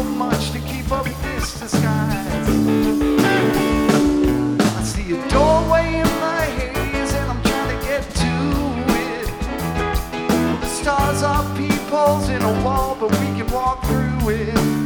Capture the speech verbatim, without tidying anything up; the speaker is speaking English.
so much to keep up this disguise. I see a doorway in the haze and I'm trying to get to it. The stars are peepholes in a wall, but we can walk through it.